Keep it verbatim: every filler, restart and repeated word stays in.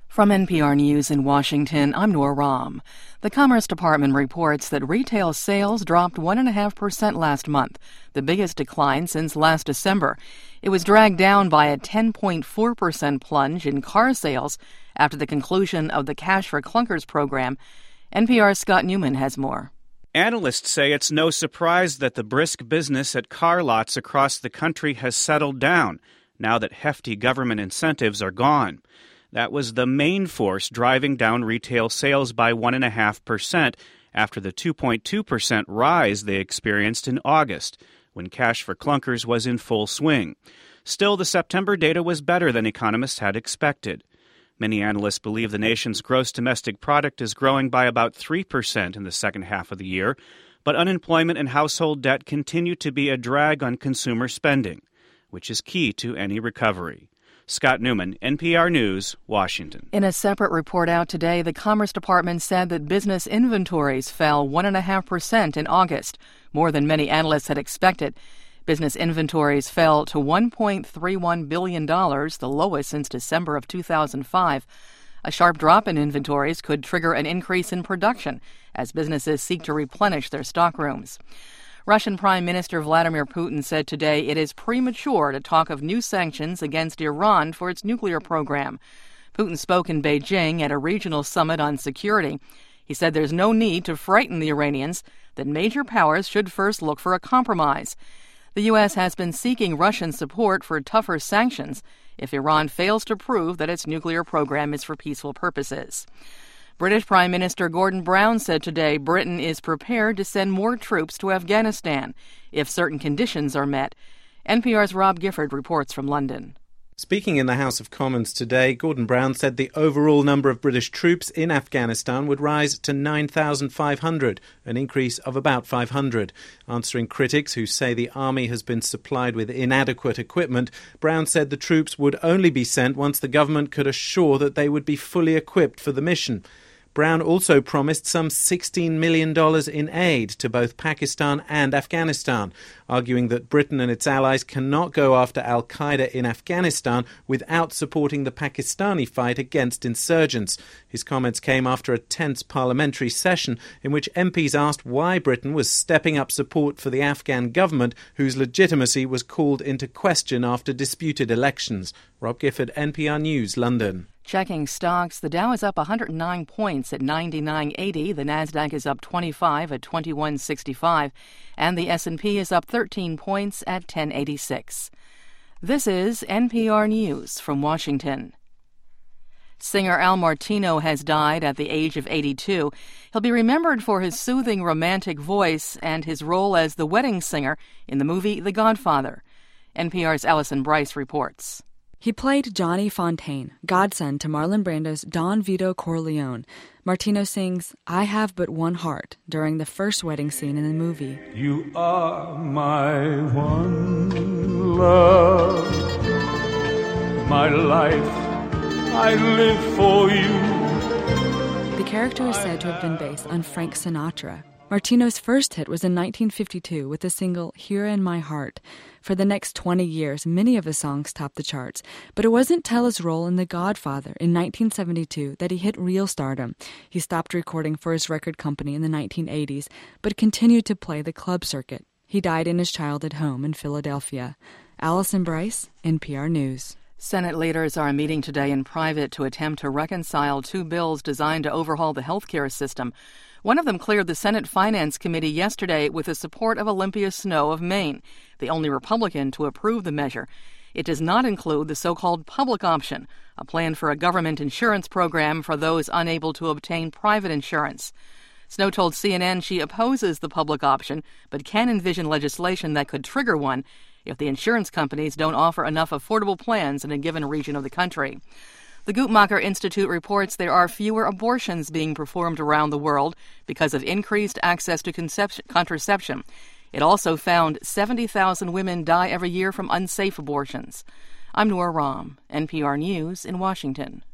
From N P R News in Washington, I'm Noor Ram. The Commerce Department reports that retail sales dropped one point five percent last month, the biggest decline since last December. It was dragged down by a ten point four percent plunge in car sales after the conclusion of the Cash for Clunkers program. N P R's Scott Newman has more. Analysts say it's no surprise that the brisk business at car lots across the country has settled down now that hefty government incentives are gone. That was the main force driving down retail sales by one point five percent after the two point two percent rise they experienced in August, when Cash for Clunkers was in full swing. Still, the September data was better than economists had expected. Many analysts believe the nation's gross domestic product is growing by about three percent in the second half of the year, but unemployment and household debt continue to be a drag on consumer spending, which is key to any recovery. Scott Newman, N P R News, Washington. In a separate report out today, the Commerce Department said that business inventories fell one point five percent in August, more than many analysts had expected. Business inventories fell to one point three one billion dollars, the lowest since December of two thousand five. A sharp drop in inventories could trigger an increase in production as businesses seek to replenish their stockrooms. Russian Prime Minister Vladimir Putin said today it is premature to talk of new sanctions against Iran for its nuclear program. Putin spoke in Beijing at a regional summit on security. He said there's no need to frighten the Iranians, that major powers should first look for a compromise. The U S has been seeking Russian support for tougher sanctions if Iran fails to prove that its nuclear program is for peaceful purposes. British Prime Minister Gordon Brown said today Britain is prepared to send more troops to Afghanistan if certain conditions are met. N P R's Rob Gifford reports from London. Speaking in the House of Commons today, Gordon Brown said the overall number of British troops in Afghanistan would rise to nine thousand five hundred, an increase of about five hundred. Answering critics who say the army has been supplied with inadequate equipment, Brown said the troops would only be sent once the government could assure that they would be fully equipped for the mission. Brown also promised some sixteen million dollars in aid to both Pakistan and Afghanistan, arguing that Britain and its allies cannot go after al-Qaeda in Afghanistan without supporting the Pakistani fight against insurgents. His comments came after a tense parliamentary session in which M Ps asked why Britain was stepping up support for the Afghan government, whose legitimacy was called into question after disputed elections. Rob Gifford, N P R News, London. Checking stocks, the Dow is up one hundred nine points at ninety-nine eighty, the Nasdaq is up twenty-five at twenty-one sixty-five, and the S and P is up thirteen points at ten eighty-six. This is N P R News from Washington. Singer Al Martino has died at the age of eighty-two. He'll be remembered for his soothing romantic voice and his role as the wedding singer in the movie The Godfather. N P R's Allison Bryce reports. He played Johnny Fontaine, godson to Marlon Brando's Don Vito Corleone. Martino sings I Have But One Heart during the first wedding scene in the movie. You are my one love, my life, I live for you. The character is said to have been based on Frank Sinatra. Martino's first hit was in nineteen fifty-two with the single Here in My Heart. For the next twenty years, many of his songs topped the charts, but it wasn't till his role in The Godfather in nineteen seventy-two that he hit real stardom. He stopped recording for his record company in the nineteen eighties, but continued to play the club circuit. He died in his childhood home in Philadelphia. Allison Bryce, N P R News. Senate leaders are meeting today in private to attempt to reconcile two bills designed to overhaul the healthcare system. One of them cleared the Senate Finance Committee yesterday with the support of Olympia Snowe of Maine, the only Republican to approve the measure. It does not include the so-called public option, a plan for a government insurance program for those unable to obtain private insurance. Snowe told C N N she opposes the public option, but can envision legislation that could trigger one if the insurance companies don't offer enough affordable plans in a given region of the country. The Guttmacher Institute reports there are fewer abortions being performed around the world because of increased access to conception, contraception. It also found seventy thousand women die every year from unsafe abortions. I'm Noor Ram, N P R News in Washington.